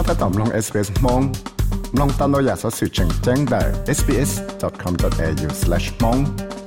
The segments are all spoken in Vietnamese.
ก็ตอมลง SBS มองลองตามเราอยากสอสื่อแจ้งได้ sbs.com.au/mong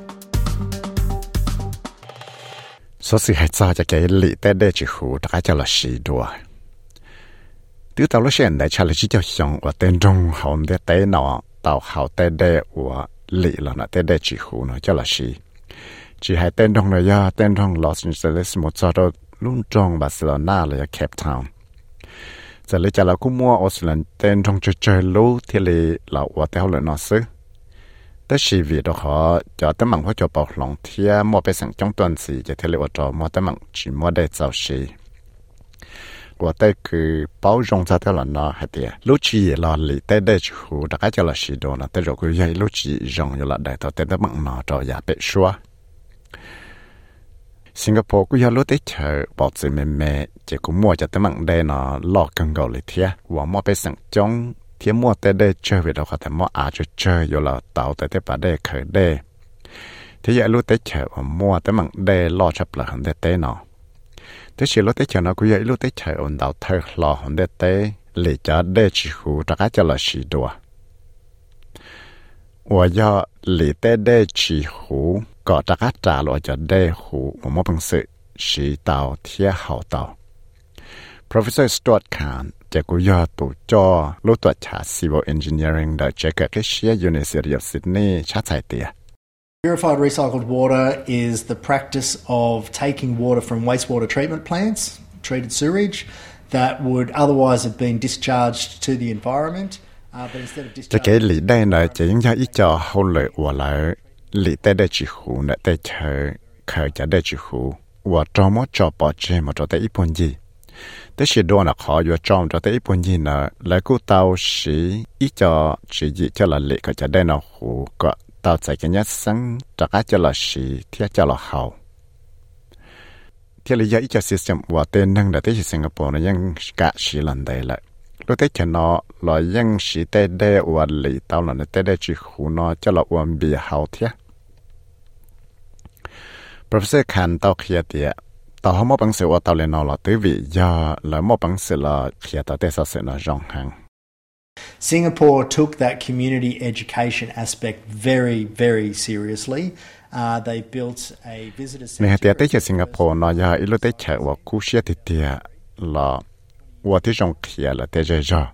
สอสื่อให้จ่อจะเกลี่ยแต่ได้จิหูตะจะละสีดัวtừ tàu lúc hiện đại cha là chỉ cho xong và tên trong hồn để tế nọ tàu hậu tế để của lì là nó tế để chỉ hữu nó cho là gì chỉ hai tên trong này ya tên trong Los Angeles một chỗ đó luôn trong Barcelona là Cape Town giờ lấy cha là cũng mua Auckland tên trong chơi lú thì là ở theo lời nó xứ tới khi vì đó họ cho tới mảng họ cho bảo lòng thì mua bé sang trong tuần gì cho thì là cho mua tới mảng chỉ mua để giàu gì của tay cứ bảo rong ra theo là nó hay tiệt lúc chỉ là lì tay đây chủ đã cái cho là xí đồ nó tay rồi cứ dây lúc chỉ rong như là đại tàu tay đó bằng nó cho giá bị xóa Singapore cứ lúc tới chờ bảo gì mẹ chỉ cũng mua cho tới bằng đây nó lo cần cầu lì thiệt và mua bé sang trong thiệt mua tay đây chơi về đâu có thể mua chơi như là tàu tay bà đây khởi đây thế giờ lúc tới chờ và mua tới bằng đây lo chấp là hơn đây nó thế chỉ lúc tới chờ nó cũng vậy lúc tới chờ ổn đào thơ lò hòn đế tế lì cho đế chỉ hữu cho cái cho là xì đùa và do lì tế đế chỉ hữu có cho cái trả lời cho đế hữu một mối bằng sự xì tàu thiết hậu tàu Professor Stuart Khanจะกูยอตัวจอรู้ตัวชา Civil Engineering ได้เจอกับที่เชีย University of Sydney ชาติไทยเตีย Purified recycled water is the practice of taking water from wastewater treatment plants, treated sewage, that would otherwise have been discharged to the environment, but instead of discharging... cái lý đây là chỉ những giá ít cho hậu lợi của lại lý tế để chỉ hữu nè tế chờ khởi cho để chỉ hữu và trong mỗi cho bỏ chế mà cho tế ít bốn gì tế chỉ đồ là khó và trong cho tế ít bốn gì nè lại cố tao sĩ ít cho chỉ gì cho là lý khởi cho đây nào hữu có tao chạy cái nhất sáng cho cái cho là gì thì cho là hậu thì lý do ít cho system và tên nâng là tới Singapore nóยังcả sĩ lần đây lại lúc tới cho nó làยังsĩ tế đê và lý tao là nó tế đê chỉ khu nó cho là uống bia hậu thế Professor Khan tao kia tiệt tao không có bằng sự và tao lên nó là tới vì do là một bằng sự là kia tao tế sao sự nó rong hàng Singapore took that community education aspect very, very seriously. They built a visitor center. Nè, tới Singapore nó giờ ít lúc tới chợ và cú xe thì là và tới trong kia là tới giờ.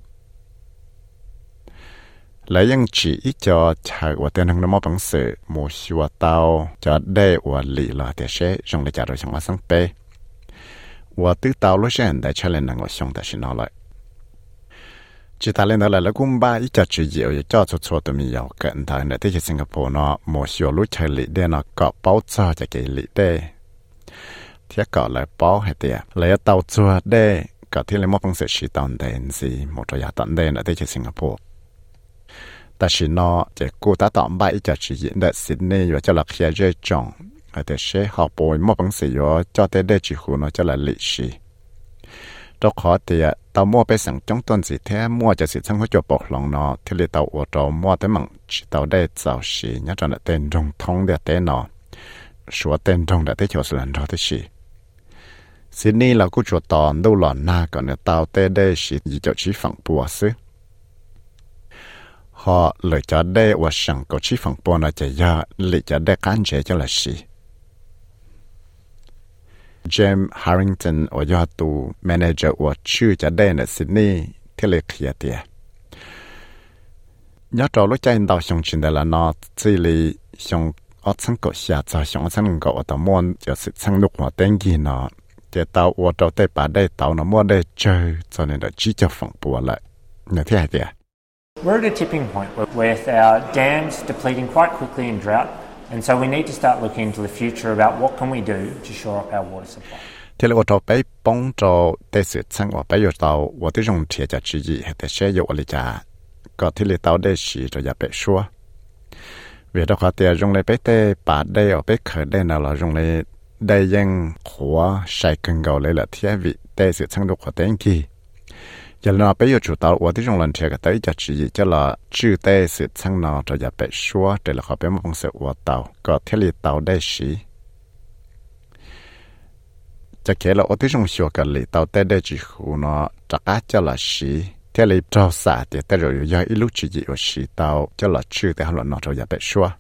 Lại ยัง chỉ ít cho chợ và tới năng nó bằng sự một số tàu cho đây và lì là tới sẽ trong lại chợ rồi trong mà sang pe. Và từ tàu lúc hiện đại cho lên năng ở trong tại nó lại. chỉ ta lên đó là cũng ba ít cho chữ nhiều cho cho tụi mình giàu cận thời nữa tới Singapore nó một số lúc chơi lì để nó có báo cho cái lì để thì có lại báo hay tiệt lại tàu chua để có thể là một phương式是当地是một chỗ nhà tận đây nữa tới Singapore 但是呢这古达当ba ít cho chữ nhiều để Sydney và cho là kia chơi trồng ở đây sẽ học bồi một phương式yo cho tới đây chỉ hồ nó cho là lịch sử đó khó thì tàu muaไปสั่งtrong tuần gì thế mua cho sự sang hỗ trợ bọc lòng nó thì là tàu ở đó mua tới mảng chỉ tàu đây giàu xí nhớ cho là tên trong thông để tên nó số tên trong để tới chỗ sự lần đó tới xí Sydney là cũng chỗ tòn đâu là na còn là tàu tới đây xí chỉ cho chỉ phẳng bùa xứ họ lựa chọn đây vàสั่งcó chỉ phẳng bùa nó chỉ ra lựa chọn đây cán chế cho là xí James Harrington 我要做 manager 我去在那呢 Sydney ที่เลยเคลียร์เตียnhớ trò lúc chạy到上群的了呢这里上我曾个下在上曾个我的门就是曾录我登记呢这到我到对把ได้到呢么ได้เจอ就那的直接放播了你听下的 We're at a tipping point with our dams depleting quite quickly in drought.And so we need to start looking into the future about what can we do to shore up our water supply. ที่เราจะไปป้องโจได้สื่อช่างว่าไปอยู่เราว่าที่รงเทียจะชี้ให้แต่เชื่ออยู่อะไรจ้าก็ที่เราได้ชี้จะอย่าไปชัวเวลาเขาเตียรงเลยไปเตะป่าได้เอาไปเขินได้นะเรารงเลยได้ยังหัวใส่กันเก่าเลยละเทียวิได้สื่อช่างดูขอเต็งกี่giờ nó bây giờ chủ tàu ởที่trong lần theo cái tớiจะchỉ cho là chữ tê sự sang nó cho nhà bé xóa để là họ bé một phong sự của tàu có thể là tàu đây xíจะkể là ởที่trong số cái lì tàu tê đây chỉ khu nó chắc cho là xí thế là trao xả thì tới rồi giờ ít lúc chỉ gì ở xí tàu cho là chưa tới họ nó rồi giờ bị xóa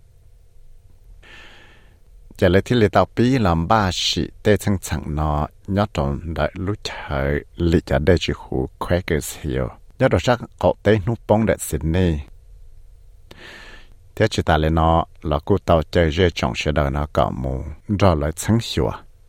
giờ lấy thì lấy tàu bí làm ba xí tới chân chẳng nó nhớ trong đại lúc trời lịch giờ đây chỉ khu khỏe cái nhiều nhớ được chắc cậu tới nút bóng đại Sydney thế chỉ ta lên nó là cô tàu chơi dễ trọng sẽ đợi nó cả mù rồi lại sáng sủa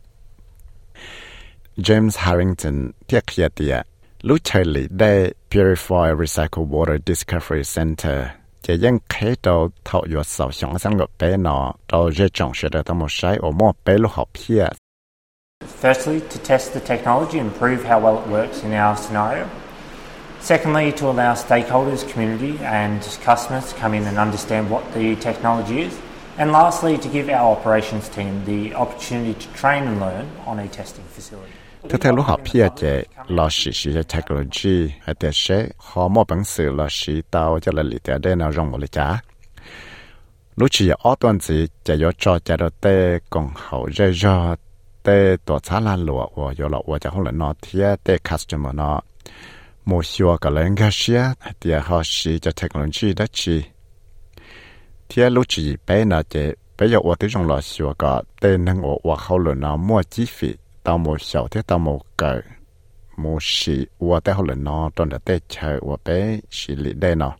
James Harrington thiết kia tiệt lúc chơi lý đây Purify Recycle Water Discovery Center chỉยังkhai đầu thọ yếu sầu sống sang ngược bé nó rồi dễ trọng sẽ đợi tao một sai ở một bé lúc học kia. Firstly, to test the technology and prove how well it works in our scenario. Secondly, to allow stakeholders, community and customers to come in and understand what the technology is. And lastly, to give our operations team the opportunity to train and learn on a testing facility. Thế theo lúc học phía chế, là sử technology, hay thế sẽ họ mua bằng sự là sử tao cho là lý tế đây nào rộng một lý trả. Lúc chỉ ở tuần gì, chỉ cho đồ tê còn hậu rơi do tê tổ xã lan lụa, và do là cho không là nó thiết tê customer nó. Một số cái lên cái xe, thì họ sử cho technology đó chỉ. Thế lúc chỉ bé nào chế, bé giờ ở tới trong là số cái tên năng ở hậu là nó mua chi phí. Tao một số thế tao một cái một sĩ và tới hồi nó trong đó tới chơi và bé xử lý đây nó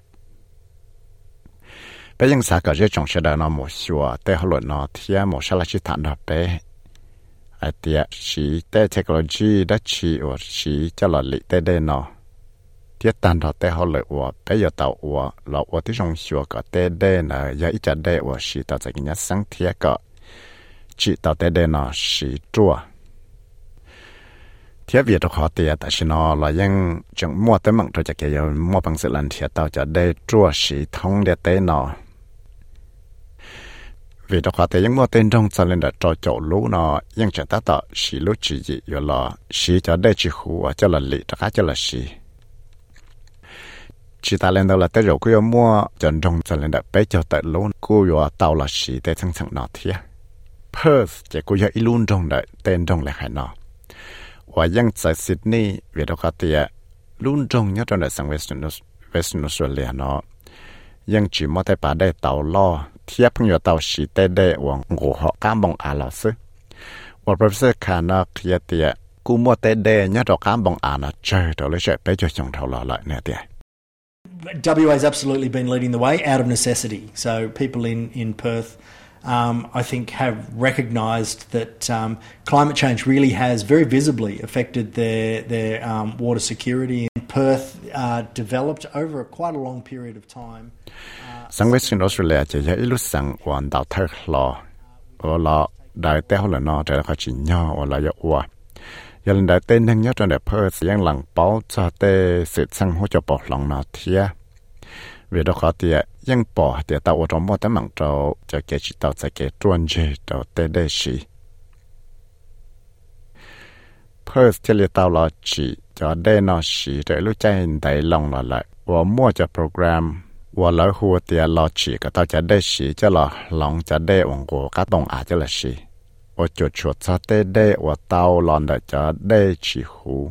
bé những sao cái trong sẽ đợi nó một số tới hồi nó thì một số là chỉ thằng đó bé ai tiệt sĩ tới technology đó chỉ và sĩ cho là lý tới đây nó thiết tan đó tới hồi và bé giờ tao và là và tới trong số cái tới đây là giờ ít giờ đây và sĩ tao sẽ cái nhát sáng thiết cái chỉ tao tới đây nó sĩ chua thiết việc đó khó tiệt, tại vì nó là những chẳng mua tới mạng rồi chắc cái mua bằng sự lần thiệt tao cho đây chua sĩ thông để tới nó vì đó khó tiệt những mua tên trong cho nên là cho chỗ lú nó những chẳng ta tạo sĩ lú chỉ gì rồi là sĩ cho đây chỉ hú cho là lì cho là sĩ chỉ ta lên đâu là tới rồi cứ mua chân trong cho nên là bé cho tới lú cứ rồi tao là sĩ để chẳng chẳng nó thiệt Perth chỉ cứ giờ luôn trong đấy tên trong là hay nó vàยัง在 Sydney วิธีการที่ลุ่นจงเนี่ยตอนนี้สัง Western Australia เนาะยังจีมอได้ป่าได้เต่าล่อเทียบเพิ่งอยู่เต่าสีเต้ได้หวังงูหอกก้ามบงอาลาซึว่า Professor คานาเคียเตียกูมอได้ได้เนี่ยดอกก้ามบงอานะเจอตัวเลยเฉยไปจนจงเท่าละเลยเนี่ยเตีย WA has absolutely been leading the way out of necessity. So people in Perth I think have recognised that climate change really has very visibly affected their water security. And Perth developed over quite a long period of time. Sang Western Australia chỉ là ít lúc sang hoàn đảo thở lò, ở lò đại tế họ là nó để họ chỉ nhau ở lại ở. Giờ lần đại tế năng nhất trong đại Perth yang lặng bảo cho tế sự sang hỗ trợ bảo lòng nó thiệt. Vì đó khó thìยังbỏ thì tao ở trong một tấm mạng trâu cho cái chỉ tao sẽ cái truân dê tao tê đê xí Perth thì là tao là chỉ cho đê nó xí để lúc chạy đầy lòng là lại và mua cho program và lỡ hùa thì là chỉ cái tao cho đê xí cho là lòng cho đê ủng hộ các đồng á cho là xí và chuột chuột cho tê đê và tao lòng để cho đê chỉ hú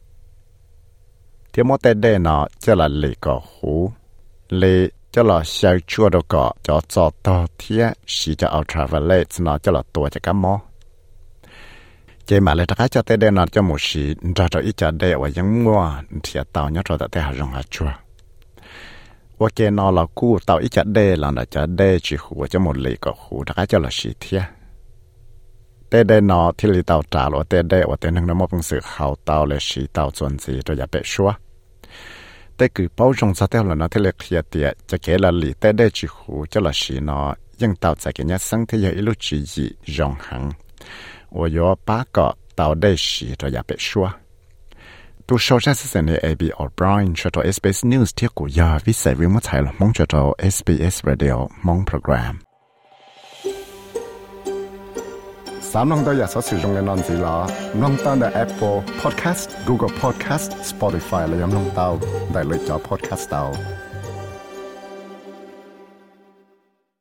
thì một tê đê nó cho là lì có hú lì cho là sao chua đâu có cho to thiệt chỉ cho ultraviolet nó cho là tuổi cho cá mó chỉ mà lại cái cho tới đây nó cho một sĩ ra cho ít cho đây và những mua thiệt tàu nhớ rồi tại hà rong hà chua và cái nó là cú tàu ít cho đây là nó cho đây chỉ hùa cho một lì có hùa cái cho là sĩ thiệt tới đây nó thì lì tàu trả rồi tới đây và tới năng nó một bằng sự hậu tàu là sĩ tàu chuẩn gì rồi giờ bị xóaแต่คือเป้าจงซะแต่ละนะที่เล็กเทียเตียจะเกลลีแต่ได้จิหูจะละสีนอยังเต่าใจกันเนี่ยสังที่ยังอิลุจีจีจงหังว่าย่อป้าก็เต่าได้สีตัวอย่าไปชัวตัวโซเชียลสื่อใน AB O'Brien ช่วยตัว SBS News ที่กูยาวิเศษวิมุตไทยละมองช่วยตัว SBS Radio มองโปรแกรมสามน้องตัวอยากสื่อตรงในนอนสีล้อน้องตั้งแต่ Apple Podcast Google Podcast Spotify และยังน้องเต้าได้เลยจอ Podcast เต้า